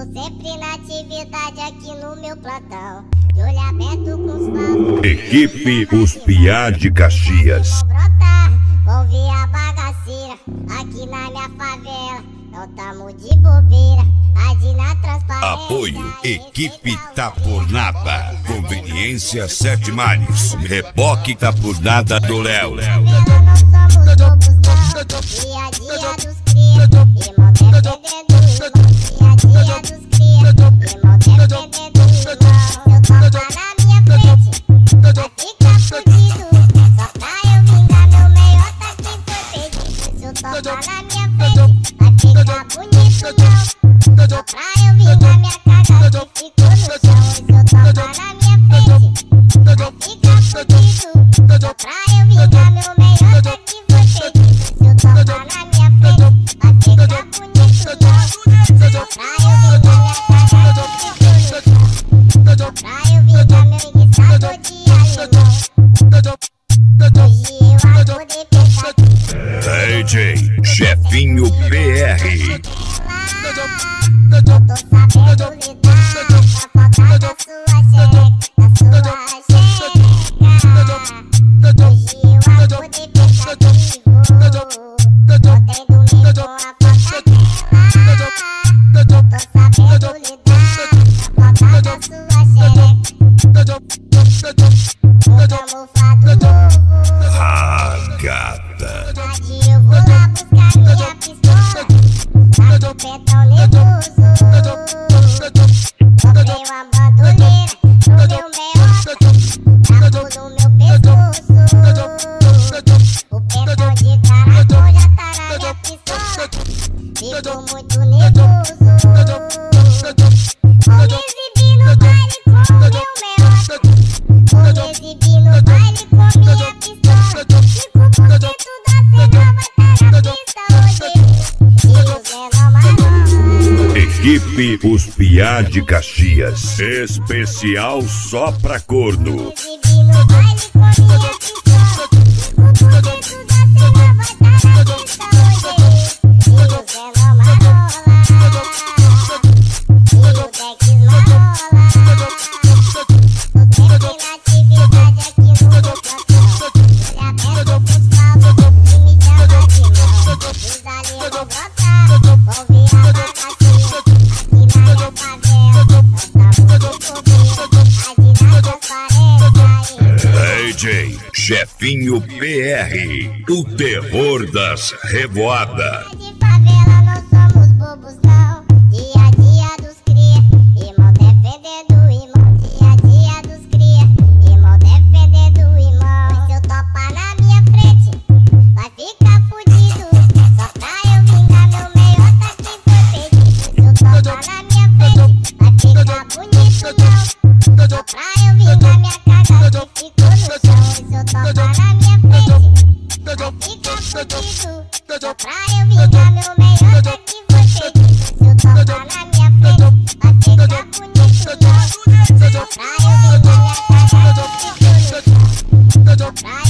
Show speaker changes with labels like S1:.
S1: sempre na atividade aqui no meu plantão. De olho aberto com os papos.
S2: Equipe Os Piá de Caxias.
S1: Vão brotar, vão ver a bagaceira aqui na minha favela. Não tamo de bobeira, agi na transparência.
S2: Apoio Equipe Tapurnada. Conveniência Sete Mares. Reboque Tapurnada do Léo.
S1: Não somos bobos não, dia a dia dos cria. Irmão defendendo o irmão, dia a dia dos cria. Irmão defendendo o irmão. Se eu topar na minha frente, vai ficar fudido. Só pra eu vingar meu meiota que foi perdido. Se eu topar na minha frente, vai ficar bonito não. Só pra eu vingar minha cagada que ficou no chão. Se eu topar na minha frente, vai ficar fudido. Só pra eu vingar meu meiota que foi perdido. Se eu topar na minha frente, vai ficar bonito não. Só pra eu vingar minha cagada que ficou no chão. Só pra eu vingar meu enguiçado de alemão. Hoje eu acordei pensando
S2: DJ Chefinho PR.
S1: eu tô sabendo lidar com a falta da sua xereca, da sua xereca. Hoje eu acordei pensativo, ontem dormi com a falta dela. Eu tô sabendo lidar com a falta da sua xereca. Hoje almofado novo,
S2: Ah, gata.
S1: tarde eu vou lá buscar minha pistola. Tá com o petão nervoso. Comprei uma bandoleira no meu meiota, trapo no meu pescoço. O petão de caracol já tá na minha pistola. Fico muito nervoso. Vou me exibir no baile com meu meiota. Vou me exibir no baile com minha pistola. 5% da cena vai tá na pista hoje. E o Zé não marrom.
S2: Equipe Os Piá de Caxias. Especial só pra corno.
S1: Exibir no baile com minha pistola. 5% da cena vai tá na pista hoje. E o Zé não marrom. E o Dex marrom. Tô sempre na atividade aqui no meu plantão. Olha aberto pros palcos e me chama de mão. Os ali vão brotar, vão ver a bagaceira aqui na minha favela. Não tamo de bobeira, agi na transparência.
S2: DJ Chefinho PR. O terror das revoadas.
S1: De favela não somos bobos não, dia a dia dos cria. Irmão defendendo o irmão, dia a dia dos cria. Irmão defendendo o irmão. Se eu topar na minha frente, vai ficar fudido. Só pra eu vingar meu meiota que foi perdido. Se eu topar na minha frente, vai ficar bonito não. Só pra eu vingar minha cagada que ficou no chão. Se eu topar na minha frente, vai ficar fudido. Só pra eu vingar meu meiota que foi perdido. Se eu topar na minha frente, vai ficar bonito não. Só pra eu vingar minha cagada que ficou no chão. Só pra